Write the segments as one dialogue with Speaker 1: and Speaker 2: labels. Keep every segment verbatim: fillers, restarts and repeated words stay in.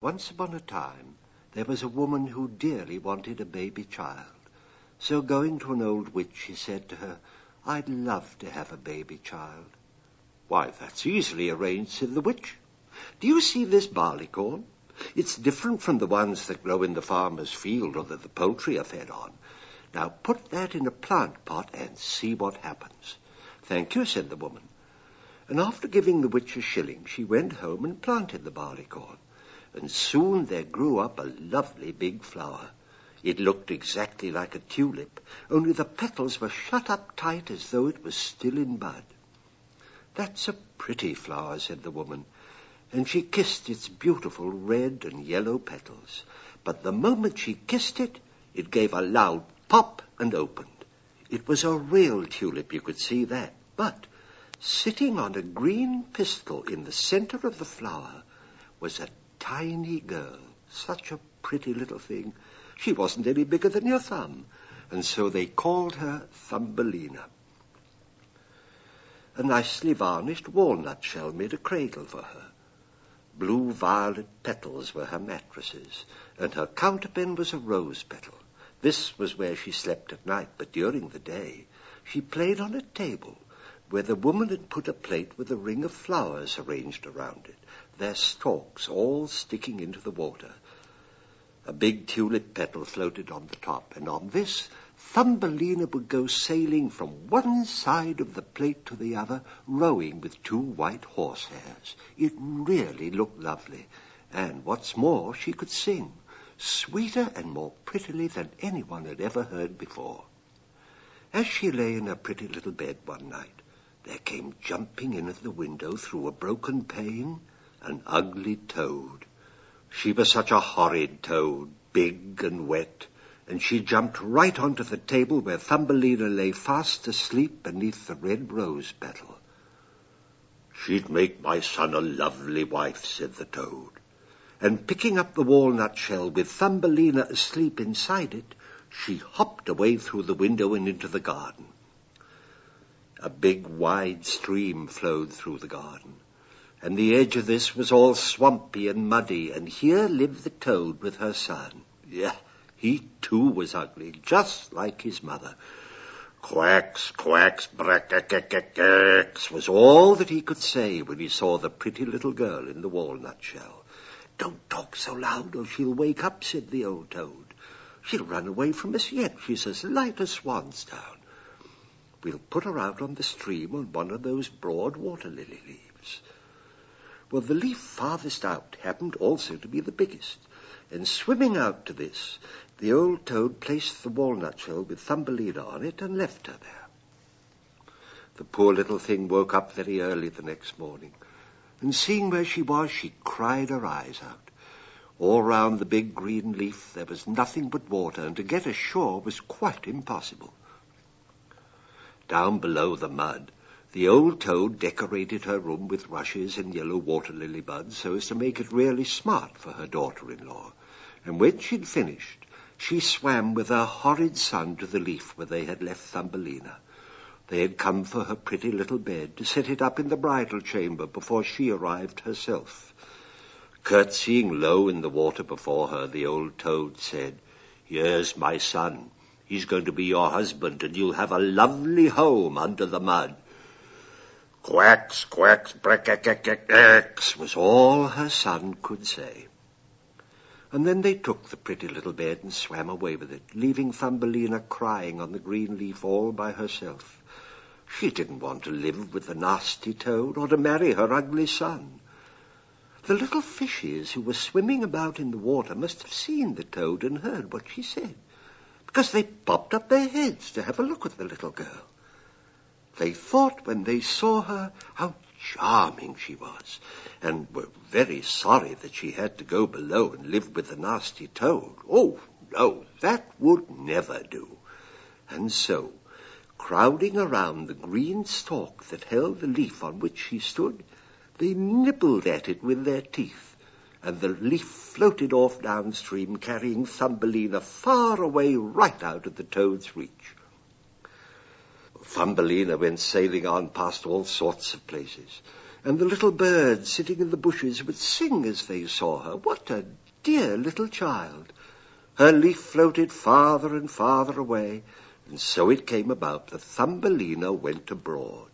Speaker 1: Once upon a time, there was a woman who dearly wanted a baby child. So going to an old witch, she said to her, "I'd love to have a baby child." "Why, that's easily arranged," said the witch. "Do you see this barleycorn? It's different from the ones that grow in the farmer's field or that the poultry are fed on. Now put that in a plant pot and see what happens." "Thank you," said the woman. And after giving the witch a shilling, she went home and planted the barleycorn. And soon there grew up a lovely big flower. It looked exactly like a tulip, only the petals were shut up tight as though it was still in bud. "That's a pretty flower," said the woman, and she kissed its beautiful red and yellow petals. But the moment she kissed it, it gave a loud pop and opened. It was a real tulip, you could see that, but sitting on a green pistil in the center of the flower was a tiny girl, such a pretty little thing. She wasn't any bigger than your thumb, and so they called her Thumbelina. A nicely varnished walnut shell made a cradle for her. Blue-violet petals were her mattresses, and her counterpane was a rose petal. This was where she slept at night, but during the day she played on a table where the woman had put a plate with a ring of flowers arranged around it, their stalks all sticking into the water. A big tulip petal floated on the top, and on this Thumbelina would go sailing from one side of the plate to the other, rowing with two white horsehairs. It really looked lovely, and what's more, she could sing, sweeter and more prettily than anyone had ever heard before. As she lay in her pretty little bed one night, there came jumping in at the window through a broken pane an ugly toad. She was such a horrid toad, big and wet, and she jumped right onto the table where Thumbelina lay fast asleep beneath the red rose petal. "She'd make my son a lovely wife," said the toad, and picking up the walnut shell with Thumbelina asleep inside it, she hopped away through the window and into the garden. A big wide stream flowed through the garden, and the edge of this was all swampy and muddy, and here lived the toad with her son. Yeah, he too was ugly, just like his mother. Quacks, quacks, brack-a-cack-a-cacks was all that he could say when he saw the pretty little girl in the walnut shell. "Don't talk so loud or she'll wake up," said the old toad. "She'll run away from us yet. She's as light as swan's down. We'll put her out on the stream on one of those broad water-lily leaves." Well, the leaf farthest out happened also to be the biggest, and swimming out to this, the old toad placed the walnut shell with Thumbelina on it and left her there. The poor little thing woke up very early the next morning, and seeing where she was, she cried her eyes out. All round the big green leaf there was nothing but water, and to get ashore was quite impossible. Down below the mud, the old toad decorated her room with rushes and yellow water-lily buds so as to make it really smart for her daughter-in-law, and when she'd finished, she swam with her horrid son to the leaf where they had left Thumbelina. They had come for her pretty little bed to set it up in the bridal chamber before she arrived herself. Curtsying low in the water before her, the old toad said, "Here's my son. He's going to be your husband, and you'll have a lovely home under the mud." Quacks, quacks, brack-a-cack-a-cacks was all her son could say. And then they took the pretty little bed and swam away with it, leaving Thumbelina crying on the green leaf all by herself. She didn't want to live with the nasty toad or to marry her ugly son. The little fishes who were swimming about in the water must have seen the toad and heard what she said, because they popped up their heads to have a look at the little girl. They thought when they saw her how charming she was, and were very sorry that she had to go below and live with the nasty toad. Oh, no, that would never do. And so, crowding around the green stalk that held the leaf on which she stood, they nibbled at it with their teeth, and the leaf floated off downstream, carrying Thumbelina far away right out of the toad's reach. Thumbelina went sailing on past all sorts of places, and the little birds sitting in the bushes would sing as they saw her. What a dear little child! Her leaf floated farther and farther away, and so it came about that Thumbelina went abroad.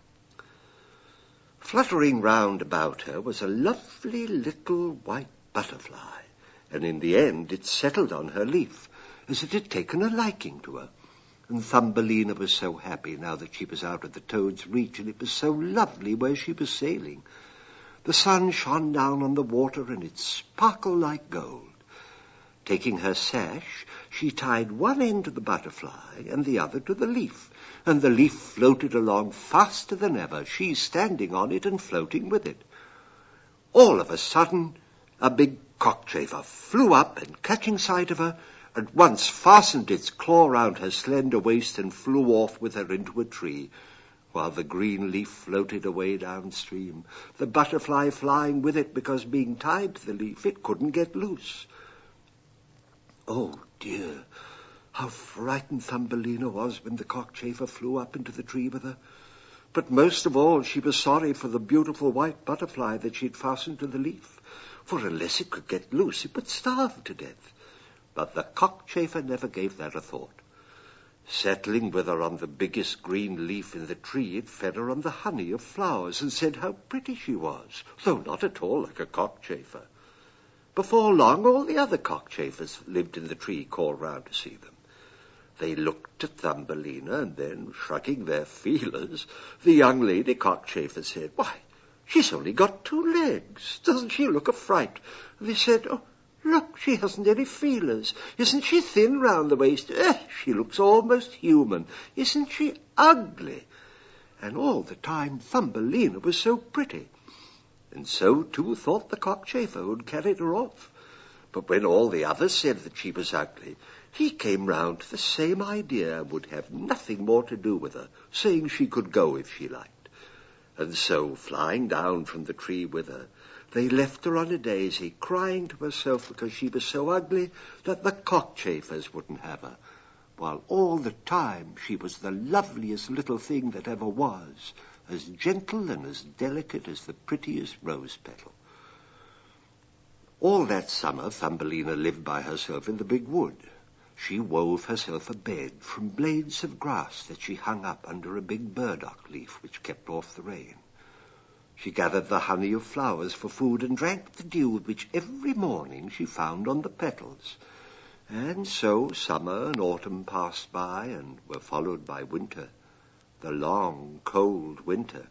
Speaker 1: Fluttering round about her was a lovely little white butterfly, and in the end it settled on her leaf, as it had taken a liking to her. And Thumbelina was so happy now that she was out of the toad's reach, and it was so lovely where she was sailing. The sun shone down on the water, and it sparkled like gold. Taking her sash, she tied one end to the butterfly and the other to the leaf, and the leaf floated along faster than ever, she standing on it and floating with it. All of a sudden, a big cockchafer flew up, and catching sight of her, at once fastened its claw round her slender waist and flew off with her into a tree, while the green leaf floated away downstream, the butterfly flying with it because, being tied to the leaf, it couldn't get loose. Oh, dear, how frightened Thumbelina was when the cockchafer flew up into the tree with her. But most of all, she was sorry for the beautiful white butterfly that she'd fastened to the leaf, for unless it could get loose, it would starve to death. But the cockchafer never gave that a thought. Settling with her on the biggest green leaf in the tree, it fed her on the honey of flowers and said how pretty she was, though not at all like a cockchafer. Before long, all the other cockchafers lived in the tree called round to see them. They looked at Thumbelina, and then, shrugging their feelers, the young lady cockchafer said, "Why, she's only got two legs. Doesn't she look a fright?" And they said, "Oh, look, she hasn't any feelers. Isn't she thin round the waist? Eh, she looks almost human. Isn't she ugly?" And all the time Thumbelina was so pretty. And so, too, thought the cockchafer who had carried her off. But when all the others said that she was ugly, he came round to the same idea and would have nothing more to do with her, saying she could go if she liked. And so, flying down from the tree with her, they left her on a daisy, crying to herself because she was so ugly that the cockchafers wouldn't have her, while all the time she was the loveliest little thing that ever was, as gentle and as delicate as the prettiest rose petal. All that summer Thumbelina lived by herself in the big wood. She wove herself a bed from blades of grass that she hung up under a big burdock leaf which kept off the rain. She gathered the honey of flowers for food and drank the dew which every morning she found on the petals. And so summer and autumn passed by and were followed by winter, the long, cold winter.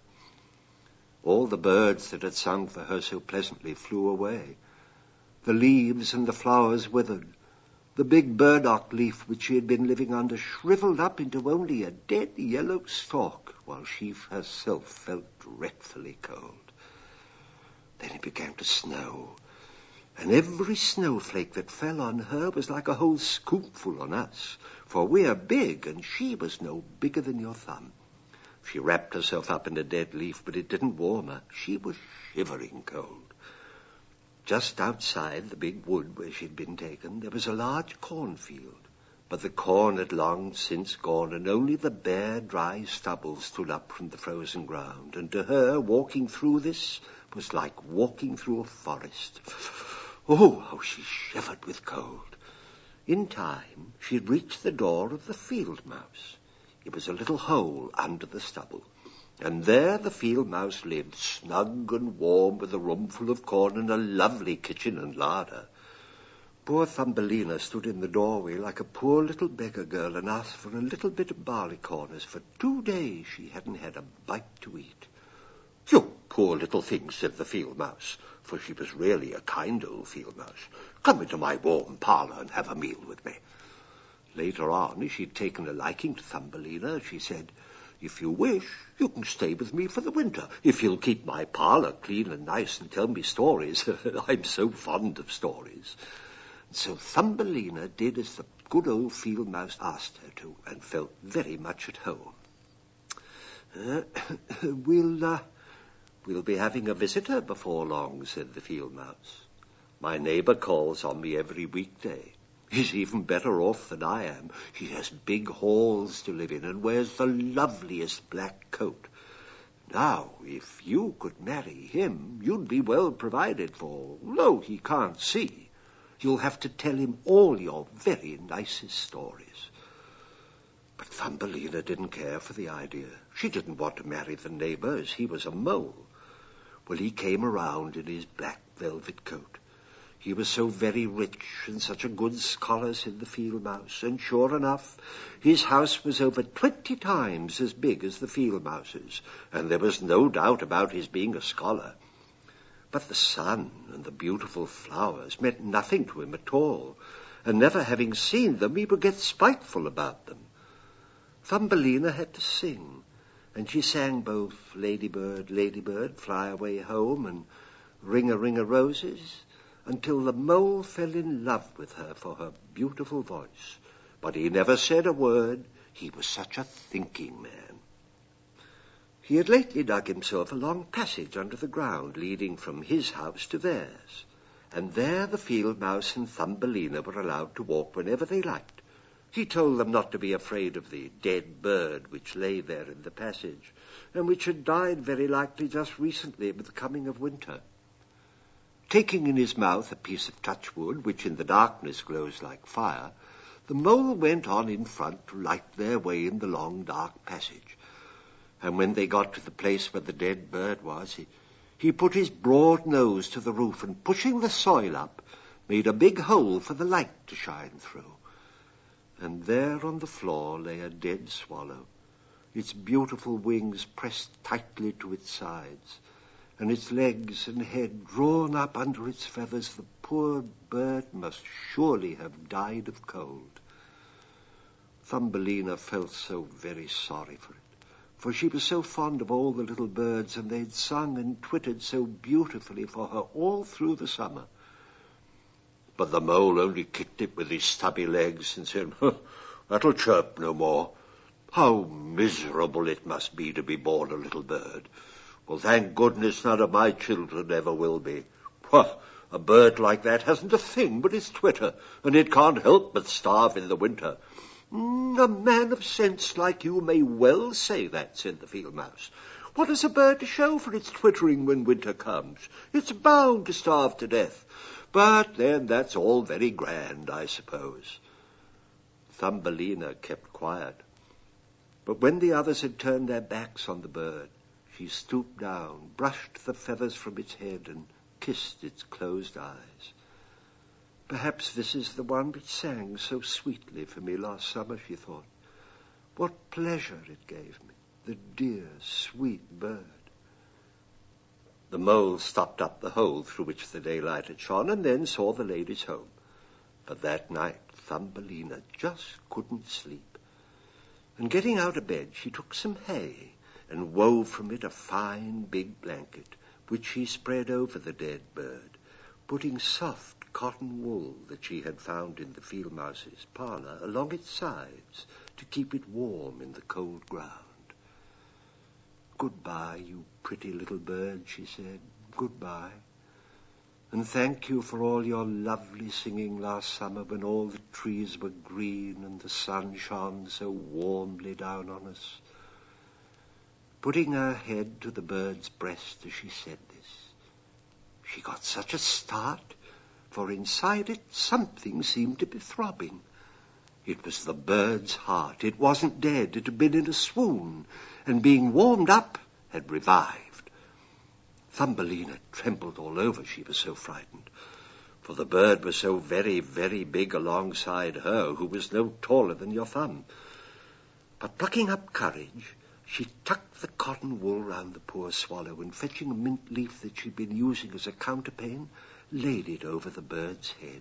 Speaker 1: All the birds that had sung for her so pleasantly flew away. The leaves and the flowers withered. The big burdock leaf which she had been living under shriveled up into only a dead yellow stalk, while she herself felt dreadfully cold. Then it began to snow, and every snowflake that fell on her was like a whole scoopful on us, for we are big, and she was no bigger than your thumb. She wrapped herself up in a dead leaf, but it didn't warm her. She was shivering cold. Just outside the big wood where she'd been taken, there was a large cornfield, but the corn had long since gone, and only the bare, dry stubble stood up from the frozen ground, and to her, walking through this was like walking through a forest. Oh, how she shivered with cold! In time, she had reached the door of the field mouse. It was a little hole under the stubble, and there the field mouse lived, snug and warm, with a room full of corn and a lovely kitchen and larder. Poor Thumbelina stood in the doorway like a poor little beggar girl and asked for a little bit of barley corn, as for two days she hadn't had a bite to eat. "You poor little thing," said the field mouse, for she was really a kind old field mouse. "Come into my warm parlour and have a meal with me." Later on, as she'd taken a liking to Thumbelina, she said, "If you wish, you can stay with me for the winter, if you'll keep my parlour clean and nice and tell me stories. I'm so fond of stories." And so Thumbelina did as the good old field mouse asked her to, and felt very much at home. Uh, we'll, uh, we'll be having a visitor before long," said the field mouse. "My neighbour calls on me every weekday. He's even better off than I am. He has big halls to live in and wears the loveliest black coat. Now, if you could marry him, you'd be well provided for, though he can't see. You'll have to tell him all your very nicest stories." But Thumbelina didn't care for the idea. She didn't want to marry the neighbor, as he was a mole. Well, he came around in his black velvet coat. He was so very rich and such a good scholar, said the field mouse, and sure enough, his house was over twenty times as big as the field mouse's, and there was no doubt about his being a scholar. But the sun and the beautiful flowers meant nothing to him at all, and never having seen them, he would get spiteful about them. Thumbelina had to sing, and she sang both "Ladybird, Ladybird, Fly Away Home" and "Ring-a-ring-a-roses," until the mole fell in love with her for her beautiful voice. But he never said a word. He was such a thinking man. He had lately dug himself a long passage under the ground, leading from his house to theirs, and there the field mouse and Thumbelina were allowed to walk whenever they liked. He told them not to be afraid of the dead bird which lay there in the passage, and which had died very likely just recently with the coming of winter. Taking in his mouth a piece of touchwood, which in the darkness glows like fire, the mole went on in front to light their way in the long dark passage. And when they got to the place where the dead bird was, he, he put his broad nose to the roof and, pushing the soil up, made a big hole for the light to shine through. And there on the floor lay a dead swallow, its beautiful wings pressed tightly to its sides, and its legs and head drawn up under its feathers. The poor bird must surely have died of cold. Thumbelina felt so very sorry for it, for she was so fond of all the little birds, and they'd sung and twittered so beautifully for her all through the summer. But the mole only kicked it with his stubby legs and said, "That'll chirp no more. How miserable it must be to be born a little bird. Well, thank goodness none of my children ever will be. Why, a bird like that hasn't a thing but its twitter, and it can't help but starve in the winter." Mm, "a man of sense like you may well say that," said the field mouse. "What has a bird to show for its twittering when winter comes? It's bound to starve to death. But then that's all very grand, I suppose." Thumbelina kept quiet. But when the others had turned their backs on the bird, she stooped down, brushed the feathers from its head, and kissed its closed eyes. "Perhaps this is the one which sang so sweetly for me last summer," she thought. "What pleasure it gave me, the dear, sweet bird." The mole stopped up the hole through which the daylight had shone, and then saw the ladies home. But that night Thumbelina just couldn't sleep. And getting out of bed, she took some hay and wove from it a fine big blanket, which she spread over the dead bird, putting soft cotton wool that she had found in the field mouse's parlor along its sides to keep it warm in the cold ground. "Goodbye, you pretty little bird," she said. "Goodbye. And thank you for all your lovely singing last summer when all the trees were green and the sun shone so warmly down on us." Putting her head to the bird's breast as she said this, she got such a start, for inside it something seemed to be throbbing. It was the bird's heart. It wasn't dead. It had been in a swoon, and being warmed up, had revived. Thumbelina trembled all over, she was so frightened, for the bird was so very, very big alongside her, who was no taller than your thumb. But plucking up courage, she tucked the cotton wool round the poor swallow, and fetching a mint leaf that she'd been using as a counterpane, laid it over the bird's head.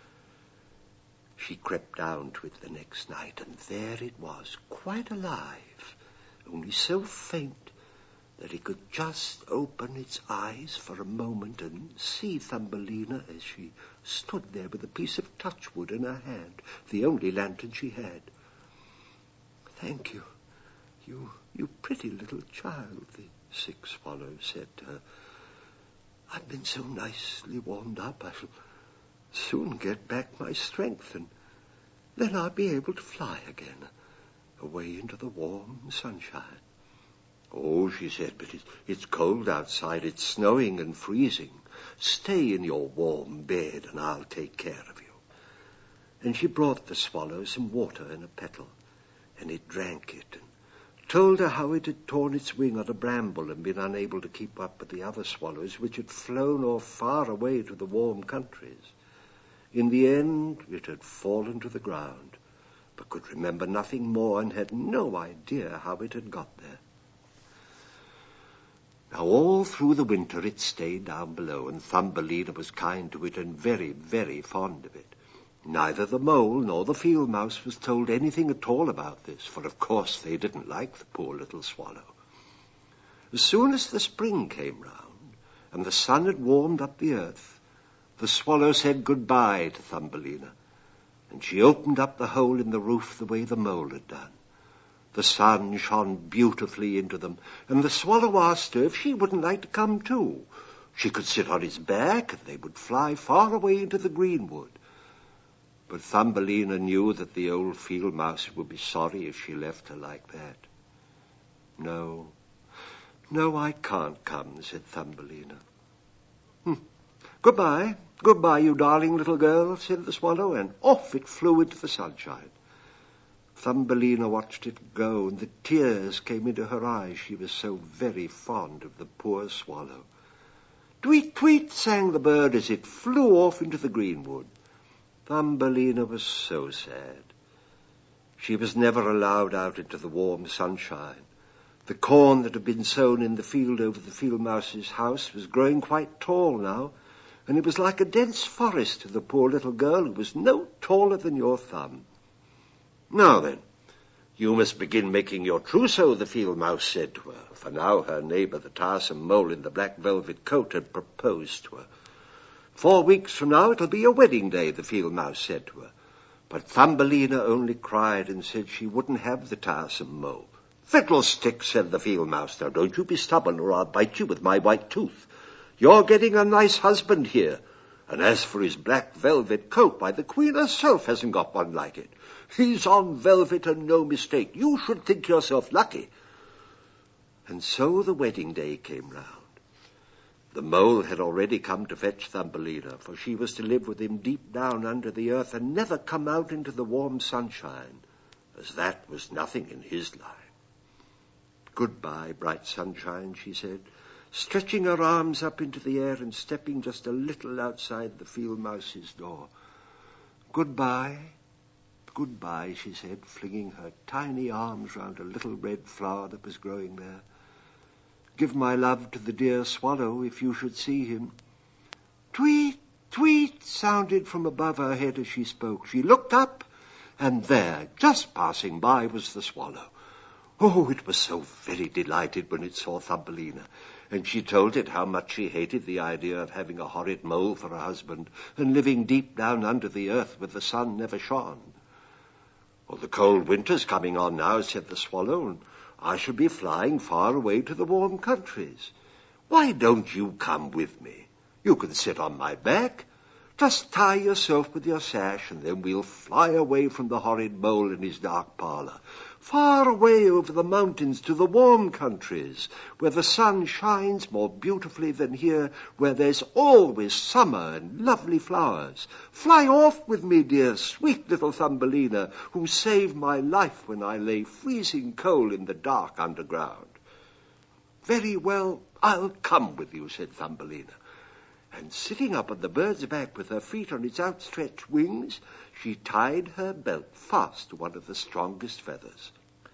Speaker 1: She crept down to it the next night, and there it was, quite alive, only so faint that it could just open its eyes for a moment and see Thumbelina as she stood there with a piece of touchwood in her hand, the only lantern she had. "Thank you, you, you pretty little child," the sick swallow said to her. "I've been so nicely warmed up, I shall soon get back my strength, and then I'll be able to fly again, away into the warm sunshine. "Oh," she said, "but it's, it's cold outside. It's snowing and freezing. Stay in your warm bed and I'll take care of you." And she brought the swallow some water in a petal, and it drank it and told her how it had torn its wing on a bramble and been unable to keep up with the other swallows, which had flown off far away to the warm countries. In the end, it had fallen to the ground, but could remember nothing more and had no idea how it had got there. Now, all through the winter it stayed down below, and Thumbelina was kind to it and very, very fond of it. Neither the mole nor the field mouse was told anything at all about this, for of course they didn't like the poor little swallow. As soon as the spring came round, and the sun had warmed up the earth, the swallow said goodbye to Thumbelina, and she opened up the hole in the roof the way the mole had done. The sun shone beautifully into them, and the swallow asked her if she wouldn't like to come too. She could sit on his back, and they would fly far away into the greenwood. But Thumbelina knew that the old field mouse would be sorry if she left her like that. No, no, I can't come, said Thumbelina. Hm. Goodbye, goodbye, you darling little girl, said the swallow, and off it flew into the sunshine. Thumbelina watched it go, and the tears came into her eyes. She was so very fond of the poor swallow. Tweet, tweet, sang the bird as it flew off into the greenwood. Thumbelina was so sad. She was never allowed out into the warm sunshine. The corn that had been sown in the field over the field mouse's house was growing quite tall now, and it was like a dense forest to the poor little girl who was no taller than your thumb. Now then, you must begin making your trousseau, the field mouse said to her, for now her neighbour, the tiresome mole in the black velvet coat, had proposed to her. Four weeks from now it'll be your wedding day, the field mouse said to her. But Thumbelina only cried and said she wouldn't have the tiresome mole. Fiddlestick, said the field mouse. Now don't you be stubborn, or I'll bite you with my white tooth. You're getting a nice husband here. And as for his black velvet coat, why, the Queen herself hasn't got one like it. He's on velvet and no mistake. You should think yourself lucky. And so the wedding day came round. The mole had already come to fetch Thumbelina, for she was to live with him deep down under the earth and never come out into the warm sunshine, as that was nothing in his line. Goodbye, bright sunshine, she said, stretching her arms up into the air and stepping just a little outside the field mouse's door. Goodbye, goodbye, she said, flinging her tiny arms round a little red flower that was growing there. Give my love to the dear swallow if you should see him. Tweet, tweet, sounded from above her head as she spoke. She looked up, and there, just passing by, was the swallow. Oh, it was so very delighted when it saw Thumbelina, and she told it how much she hated the idea of having a horrid mole for a husband and living deep down under the earth where the sun never shone. Well, the cold winter's coming on now, said the swallow, and I shall be flying far away to the warm countries. Why don't you come with me? You can sit on my back. Just tie yourself with your sash, and then we'll fly away from the horrid mole in his dark parlour, far away over the mountains to the warm countries, where the sun shines more beautifully than here, where there's always summer and lovely flowers. Fly off with me, dear, sweet little Thumbelina, who saved my life when I lay freezing cold in the dark underground. Very well, I'll come with you, said Thumbelina. And sitting up on the bird's back with her feet on its outstretched wings, she tied her belt fast to one of the strongest feathers.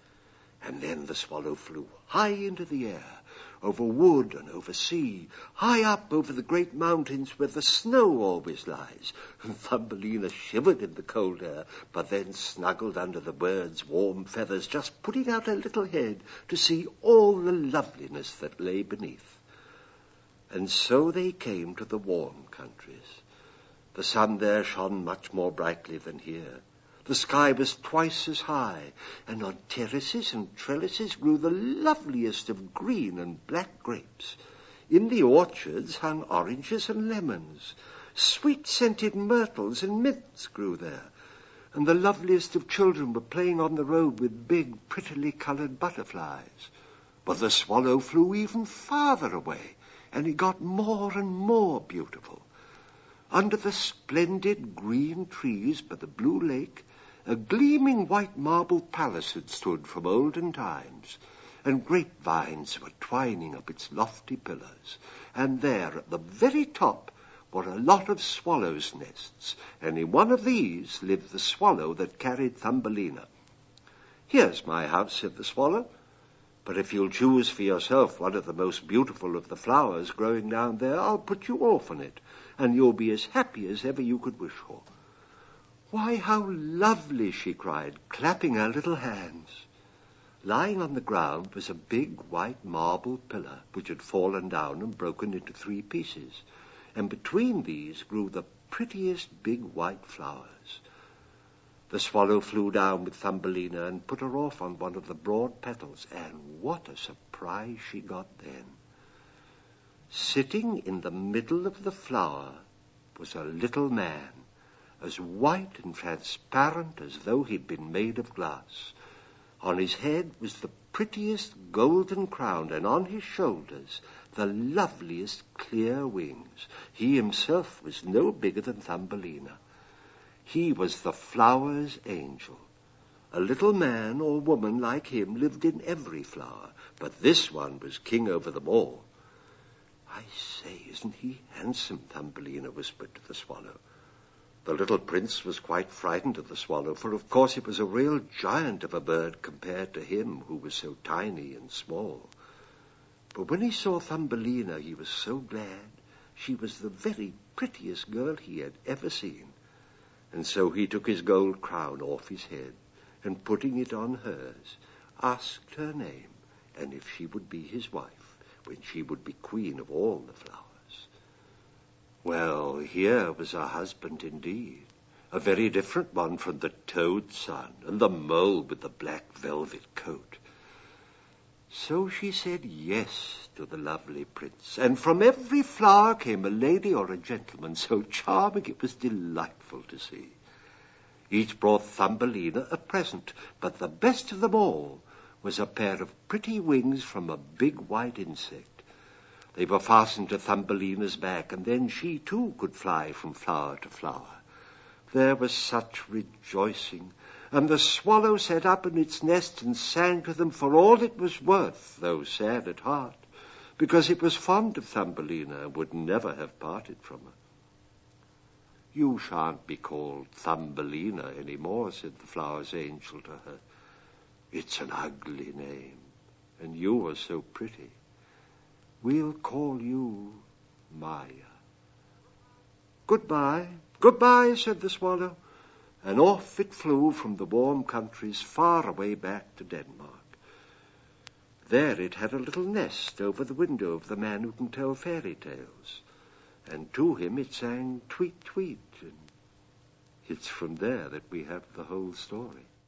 Speaker 1: And then the swallow flew high into the air, over wood and over sea, high up over the great mountains where the snow always lies. And Thumbelina shivered in the cold air, but then snuggled under the bird's warm feathers, just putting out her little head to see all the loveliness that lay beneath. And so they came to the warm countries. The sun there shone much more brightly than here. The sky was twice as high, and on terraces and trellises grew the loveliest of green and black grapes. In the orchards hung oranges and lemons. Sweet-scented myrtles and mints grew there, and the loveliest of children were playing on the road with big, prettily coloured butterflies. But the swallow flew even farther away, and it got more and more beautiful. Under the splendid green trees by the blue lake, a gleaming white marble palace had stood from olden times, and grapevines were twining up its lofty pillars, and there at the very top were a lot of swallows' nests, and in one of these lived the swallow that carried Thumbelina. "Here's my house," said the swallow, "but if you'll choose for yourself one of the most beautiful of the flowers growing down there, I'll put you off on it, and you'll be as happy as ever you could wish for." "Why, how lovely!" she cried, clapping her little hands. Lying on the ground was a big white marble pillar, which had fallen down and broken into three pieces, and between these grew the prettiest big white flowers. The swallow flew down with Thumbelina and put her off on one of the broad petals, and what a surprise she got then! Sitting in the middle of the flower was a little man, as white and transparent as though he'd been made of glass. On his head was the prettiest golden crown, and on his shoulders the loveliest clear wings. He himself was no bigger than Thumbelina. He was the flower's angel. A little man or woman like him lived in every flower, but this one was king over them all. "I say, isn't he handsome?" Thumbelina whispered to the swallow. The little prince was quite frightened of the swallow, for of course it was a real giant of a bird compared to him who was so tiny and small. But when he saw Thumbelina, he was so glad. She was the very prettiest girl he had ever seen. And so he took his gold crown off his head, and putting it on hers, asked her name, and if she would be his wife, when she would be queen of all the flowers. Well, here was a husband indeed, a very different one from the toad's son and the mole with the black velvet coat. So she said yes to the lovely prince, and from every flower came a lady or a gentleman, so charming it was delightful to see. Each brought Thumbelina a present, but the best of them all was a pair of pretty wings from a big white insect. They were fastened to Thumbelina's back, and then she too could fly from flower to flower. There was such rejoicing, and the swallow sat up in its nest and sang to them for all it was worth, though sad at heart, because it was fond of Thumbelina and would never have parted from her. "You shan't be called Thumbelina any more," said the flower's angel to her. "It's an ugly name, and you are so pretty. We'll call you Maya." "Goodbye, goodbye," said the swallow, and off it flew from the warm countries far away back to Denmark. There it had a little nest over the window of the man who can tell fairy tales, and to him it sang tweet, tweet, and it's from there that we have the whole story.